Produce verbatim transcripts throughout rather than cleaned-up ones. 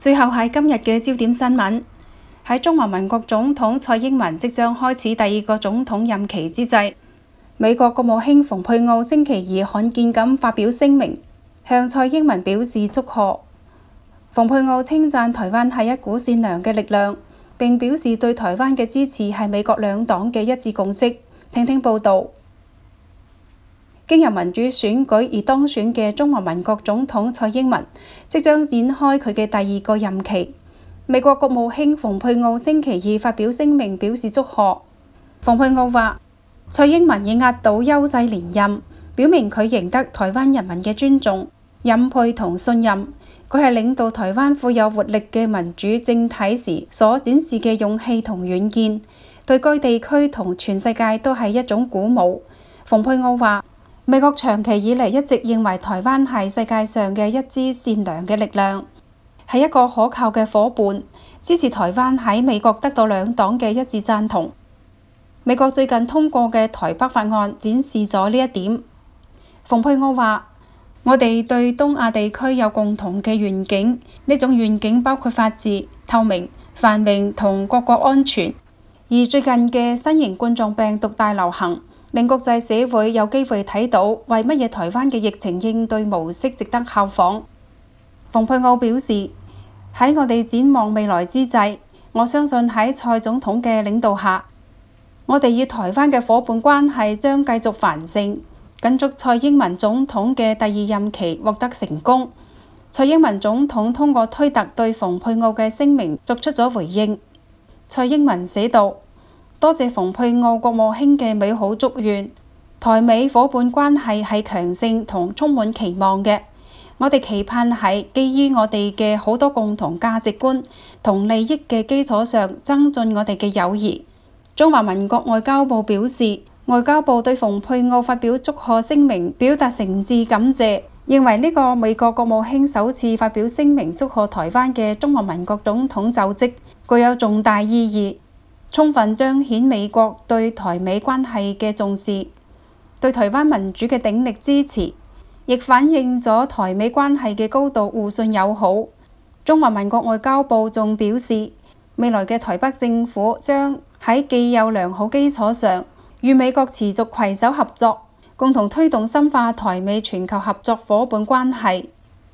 最後係今日嘅焦點新聞。喺中華民國總統蔡英文即將開始第二個總統任期之際，美國國務卿蓬佩奧星期二罕見咁發表聲明，向蔡英文表示祝賀。蓬佩奧稱讚台灣係一股善良嘅力量，並表示對台灣嘅支持係美國兩黨嘅一致共識。請聽報導。經由民主選舉而當選嘅中華民國總統蔡英文即將展開佢嘅第二個任期。美國國務卿蓬佩奧星期二發表聲明表示祝賀。蓬佩奧話：蔡英文以壓倒優勢連任，表明佢贏得台灣人民嘅尊重、欽佩同信任。佢係領導台灣富有活力嘅民主政體時所展示嘅勇氣同遠見，對該地區同全世界都係一種鼓舞。蓬佩奧話：美國長期以嚟一直認為台灣係世界上嘅一支善良嘅力量，係一個可靠嘅夥伴，支持台灣喺美國得到兩黨嘅一致贊同。美國最近通過嘅台北法案展示咗呢一點。蓬佩奧話：我哋對東亞地區有共同嘅願景，呢種願景包括法治、透明、繁榮同各國安全。而最近嘅新型冠狀病毒大流行，令國際社會有機會睇到為乜嘢台灣嘅疫情應對模式值得效仿。蓬佩奧表示：喺我哋展望未來之際，我相信喺蔡總統嘅領導下，我哋與台灣嘅夥伴關係將繼續繁盛。謹祝蔡英文總統嘅第二任期獲得成功。蔡英文總統通過推特對蓬佩奧嘅聲明作出咗回應。蔡英文寫道：多謝蓬佩奧國務卿嘅美好祝願，台美夥伴關係係強盛同充滿期望嘅。我哋期盼喺基於我哋嘅好多共同價值觀同利益嘅基礎上，增進我哋嘅友誼。中華民國外交部表示，外交部對蓬佩奧發表祝賀聲明表達誠摯感謝，認為呢個美國國務卿首次發表聲明祝賀台灣嘅中華民國總統就職，具有重大意義，充分彰顯美國對台美關係嘅重視，對台灣民主嘅鼎力支持，亦反映咗台美關係嘅高度互信友好。中華民國外交部仲表示，未來嘅台北政府將喺既有良好基礎上，與美國持續攜手合作，共同推動深化台美全球合作夥伴關係。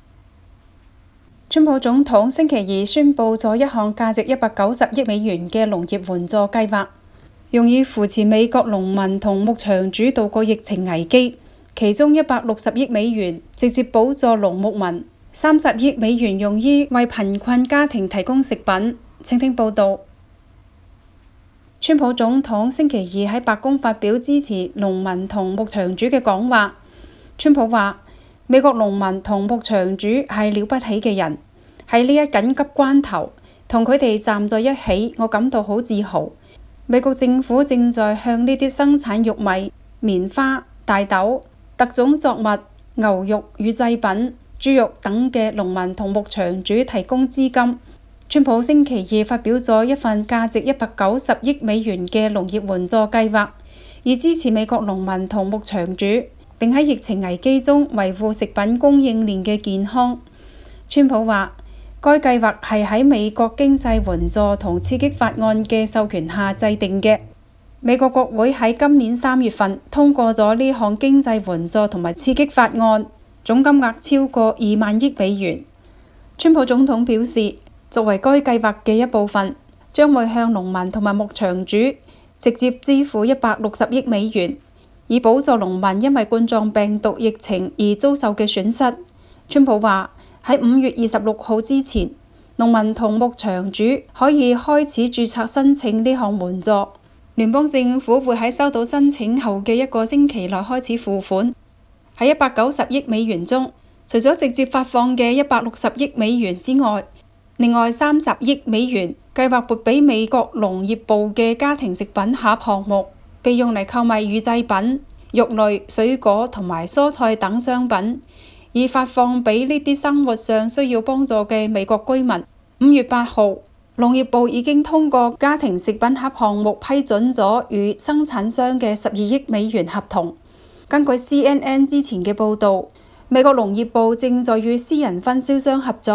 川普總統星期二宣布咗一項價值一百九十億美元嘅農業援助計劃，用以扶持美國農民同牧場主渡過疫情危機。其中一百六十億美元直接補助農牧民，三十億美元用於為貧困家庭提供食品。請聽報導。川普總統星期二喺白宮發表支持農民同牧場主嘅講話。川普話：美國農民同牧場主係了不起嘅人，喺呢一緊急關頭同佢哋站在一起，我感到好自豪。美國政府正在向呢啲生產玉米、棉花、大豆、特種作物、牛肉與製品、豬肉等嘅農民同牧場主提供資金。川普星期二發表咗一份價值一百九十億美元嘅農業援助計劃，以支持美國農民同牧場主，並喺疫情危機中維護食品供應鏈嘅健康。川普話：該計劃係喺美國經濟援助同刺激法案嘅授權下制定嘅。美國國會喺今年三月份通過咗呢項經濟援助同埋刺激法案，總金額超過二萬億美元。川普總統表示，作為該計劃嘅一部分，將會向農民同埋牧場主直接支付一百六十億美元，以補助農民因為冠狀病毒疫情而遭受嘅損失。川普話：喺五月二十六號之前，農民同牧場主可以開始註冊申請呢項援助。聯邦政府會喺收到申請後嘅一個星期內開始付款。喺一百九十億美元中，除咗直接發放嘅一百六十億美元之外，另外三十億美元計劃撥俾美國農業部嘅家庭食品盒項目，被用嚟購買乳製品、肉類、水果同埋蔬菜等商品，以發放俾呢啲生活上需要幫助嘅美國居民。五月八號，農業部已經通過家庭食品盒項目批准咗與生產商嘅十二億美元合同。根據 C N N 之前嘅報導，美國農業部正在與私人分銷商合作，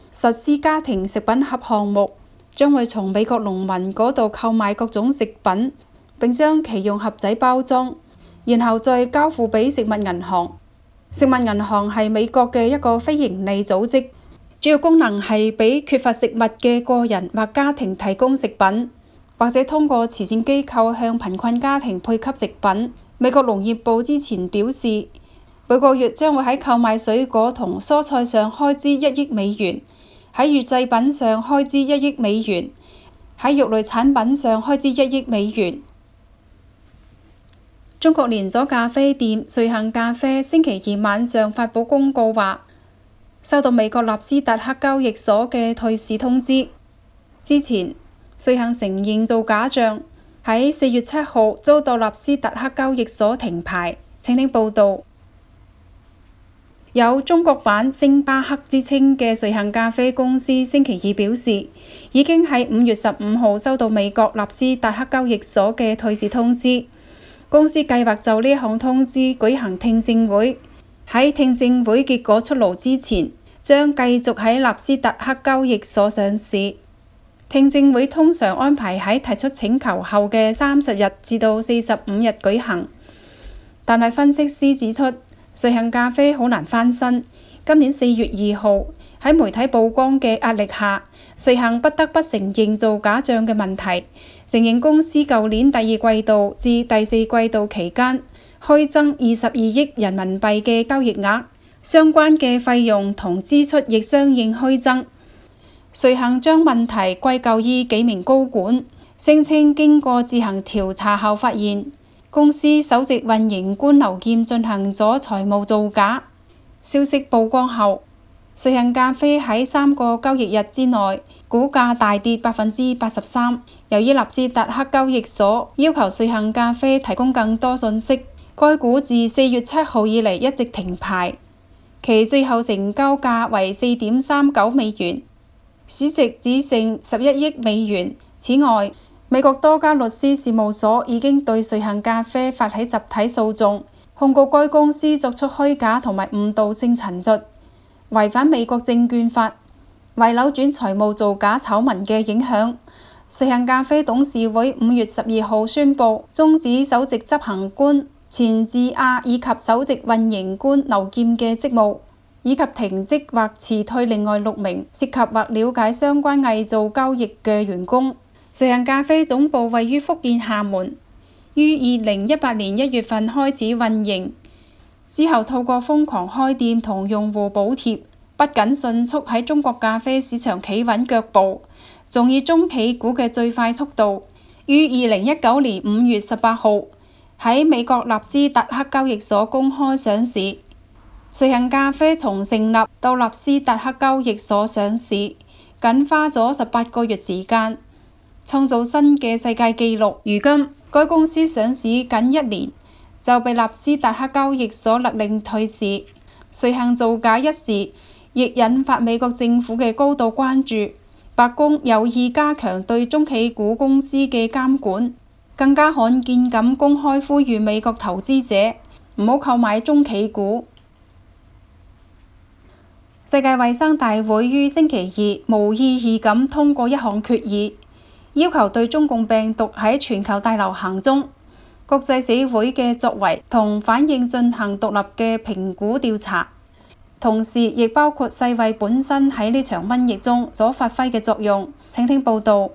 實施家庭食品盒項目，將會從美國農民嗰度購買各種食品，並將其用盒仔包裝，然後再交付俾食物銀行。食物銀行係美國嘅一個非營利組織，主要功能係俾缺乏食物嘅個人或家庭提供食品，或者通過慈善機構向貧困家庭配給食品。美國農業部之前表示，每個月將會喺購買水果同蔬菜上開支一億美元，喺乳製品上開支一億美元，喺肉類產品上開支一億美元。中國連鎖咖啡店瑞幸咖啡星期二晚上發佈公告話，收到美國納斯達克交易所嘅退市通知。之前瑞幸承認做假賬，喺四月七號遭到納斯達克交易所停牌。請聽報導。有中國版星巴克之稱嘅瑞幸咖啡公司星期二表示，已經喺五月十五號收到美國納斯達克交易所嘅退市通知。公司計劃就呢一項通知舉行聽證會，喺聽證會結果出爐之前，將繼續喺納斯達克交易所上市。聽證會通常安排喺提出請求後嘅三十日至到四十五日舉行，但係分析師指出，瑞幸咖啡好難翻身。今年四月二號喺媒體曝光嘅壓力下，瑞幸不得不承認做假賬嘅問題，承認公司舊年第二季度至第四季度期間虛增二十二億人民幣嘅交易額，相關嘅費用同支出亦相應虛增。瑞幸將問題歸咎於幾名高管，聲稱經過自行調查後發現，公司首席運營官劉劍進行咗財務造假。消息曝光後，瑞幸咖啡喺三個交易日之內股價大跌百分之八十三。由於納斯達克交易所要求瑞幸咖啡提供更多信息，該股自四月七號以嚟一直停牌，其最後成交價為四點三九美元，市值只剩十一億美元。此外，美國多家律師事務所已經對瑞幸咖啡發起集體訴訟，控告該公司作出虛假同埋誤導性陳述，違反美國證券法。為扭轉財務造假醜聞嘅影響，瑞幸咖啡董事會五月十二號宣布終止首席執行官錢志亞以及首席運營官劉劍嘅職務，以及停職或辭退另外六名涉及或了解相關偽造交易嘅員工。瑞幸咖啡總部位於福建廈門，於二零一八年一月份開始運營，之後透過瘋狂開店同用戶補貼，不僅迅速喺中國咖啡市場企穩腳步，仲以中企股嘅最快速度，於二零一九年五月十八號喺美國納斯達克交易所公開上市。瑞幸咖啡從成立到納斯達克交易所上市，僅花咗十八個月時間，創造新嘅世界紀錄。如今該公司上市僅一年就被納斯達克交易所勒令退市。瑞幸造假一事亦引發美國政府嘅高度關注，白宮有意加強對中企股公司嘅監管，更加罕見咁公開呼籲美國投資者唔好購買中企股。世界衛生大會於星期二無意義咁通過一項決議，要求對中共病毒喺全球大流行中國際社會嘅作為同反應進行獨立嘅評估調查，同時亦包括世衛本身喺呢場瘟疫中所發揮嘅作用。請聽報導。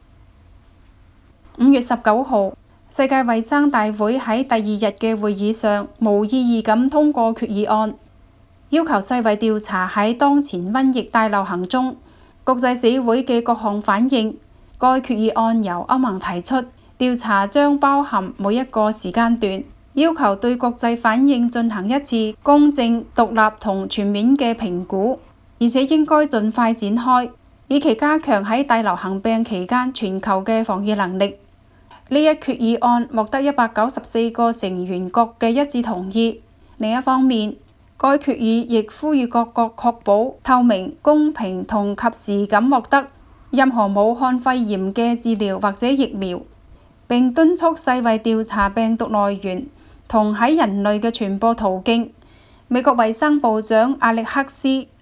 五月十九號，世界衛生大會喺第二日嘅會議上無意義咁通過決議案，要求世衛調查喺當前瘟疫大流行中國際社會嘅各項反應。該決議案由歐盟提出，調查將包含每一個時間段，要求對國際反應進行一次公正、獨立同全面嘅評估，而且應該盡快展開，以期加強喺大流行病期間全球嘅防禦能力。呢一決議案獲得一百九十四個成員國嘅一致同意。另一方面，該決議亦呼籲各國確保透明、公平同及時咁獲得任何武漢肺炎嘅治療或者疫苗，並敦促世衛調查病毒來源同喺人類嘅傳播途徑。美國衛生部長阿歷克斯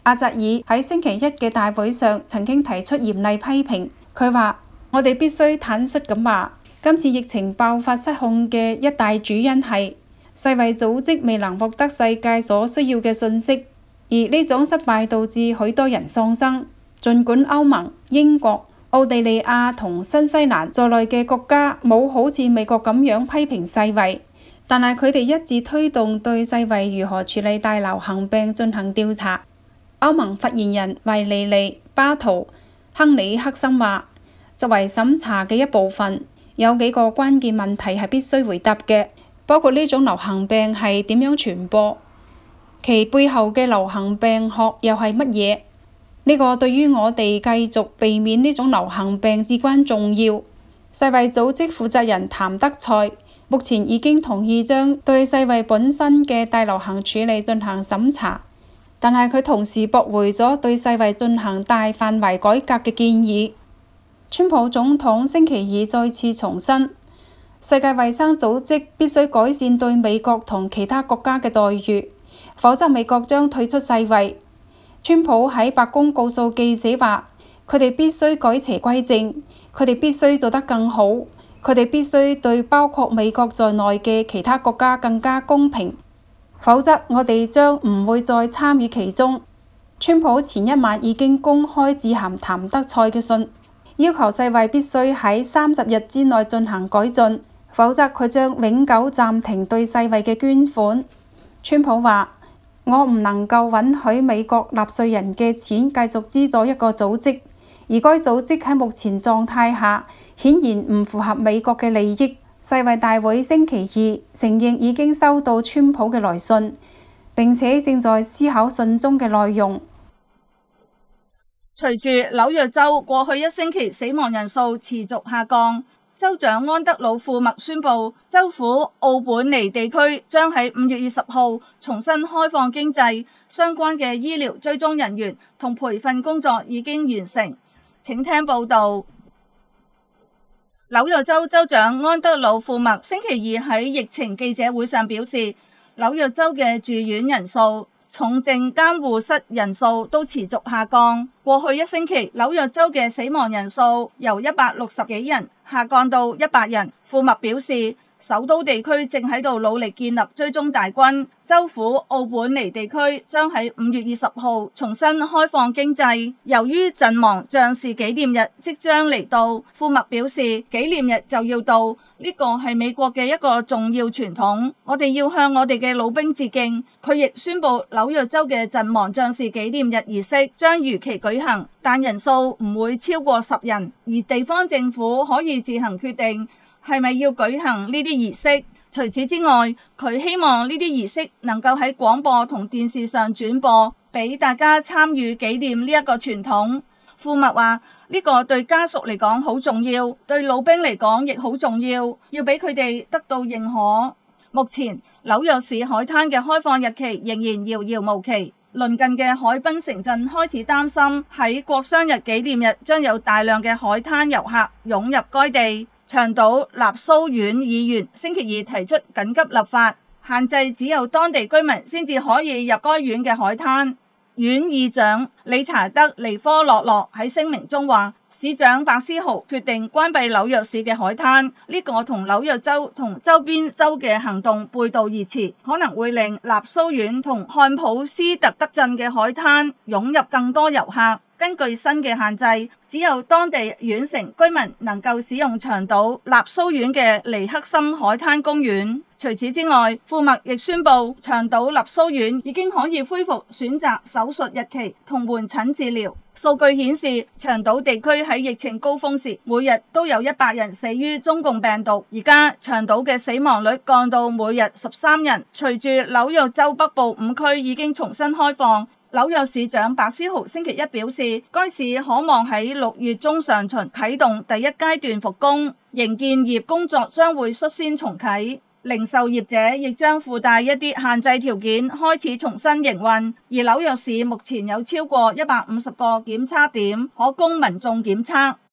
阿扎爾喺星期一嘅大會上曾經提出嚴厲批評，佢話：我哋必須坦率咁話，今次疫情爆發失控嘅一大主因係世衛組織未能獲得世界所需要嘅信息，而呢種失敗導致許多人喪生。儘管歐盟、英國、奧地利亞同新西蘭在內嘅國家冇好似美國咁樣批評世衛，但係佢哋一致推動對世衛如何處理大流行病進行調查。歐盟發言人維尼利巴圖亨里克森話：作為審查嘅一部分，有幾個關鍵問題係必須回答嘅，包括呢種流行病係點樣傳播，其背後嘅流行病學又係乜嘢？呢個對於我哋繼續避免呢種流行病至關重要。世衛組織負責人譚德塞目前已經同意將對世衛本身嘅大流行處理進行審查，但係佢同時駁回咗對世衛進行大範圍改革嘅建議。川普總統星期二再次重申，世界衛生組織必須改善對美國同其他國家嘅待遇，否則美國將退出世衛。川普喺白宮告訴記者話：佢哋必須改邪歸正，佢哋必須做得更好，佢哋必須對包括美國在內嘅其他國家更加公平，否則我哋將唔會再參與其中。川普前一晚已經公開致函譚德塞嘅信，要求世衛必須喺三十日之內進行改進，否則佢將永久暫停對世衛嘅捐款。川普話：我唔能夠允許美國納稅人嘅錢繼續資助一個組織，而該組織喺目前狀態下顯然唔符合美國嘅利益。世衛大會星期二承認已經收到川普嘅來信，並且正在思考信中嘅內容。 隨住紐約州過去一星期死亡人數持續下降，州長安德魯庫麥宣布，州府奧本尼地區將喺五月二十號重新開放經濟，相關嘅醫療追蹤人員同培訓工作已經完成。請聽報道。紐約州州長安德魯庫麥星期二喺疫情記者會上表示，紐約州嘅住院人數、重症監護室人數都持續下降。過去一星期，紐約州嘅死亡人數由一百六十幾人下降到一百人。庫麥表示，首都地區正喺度努力建立追蹤大軍。州府奧本尼地區將喺五月二十號重新開放經濟。由於陣亡將士紀念日即將嚟到，庫麥表示紀念日就要到，呢個係美國嘅一個重要傳統，我哋要向我哋嘅老兵致敬。佢亦宣布紐約州嘅陣亡將士紀念日儀式將如期舉行，但人數唔會超過十人，而地方政府可以自行決定係咪要舉行呢啲儀式。除此之外，佢希望呢啲儀式能夠喺廣播同電視上轉播，俾大家參與紀念呢一個傳統。庫麥話：呢個對家屬嚟講好重要，對老兵嚟講亦好重要，要俾佢哋得到認可。目前紐約市海灘嘅開放日期仍然遙遙無期，鄰近嘅海濱城鎮開始擔心喺國殤日紀念日將有大量嘅海灘遊客湧入該地。長島納蘇縣議員星期二提出緊急立法，限制只有當地居民先至可以入該縣嘅海灘。縣議長理查德尼科洛洛喺聲明中話，市長白思豪決定關閉紐約市嘅海灘，呢個同紐約州同周邊州嘅行動背道而馳，可能會令納蘇縣同漢普斯特德鎮嘅海灘湧入更多遊客。根據新嘅限制，只有當地縣城居民能夠使用長島納蘇縣嘅尼克森海灘公園。除此之外，庫麥亦宣布長島納蘇縣已經可以恢復選擇手術日期同門診治療。數據顯示，長島地區喺疫情高峰時，每日都有一百人死於中共病毒。而家長島嘅死亡率降到每日十三人。隨住紐約州北部五區已經重新開放，紐約市長白思豪星期一表示，該市可望喺六月中上旬啟動第一階段復工，營建業工作將會率先重啟。零售業者亦將附帶一啲限制條件開始重新營運，而紐約市目前有超過一百五十個檢測點可供民眾檢測。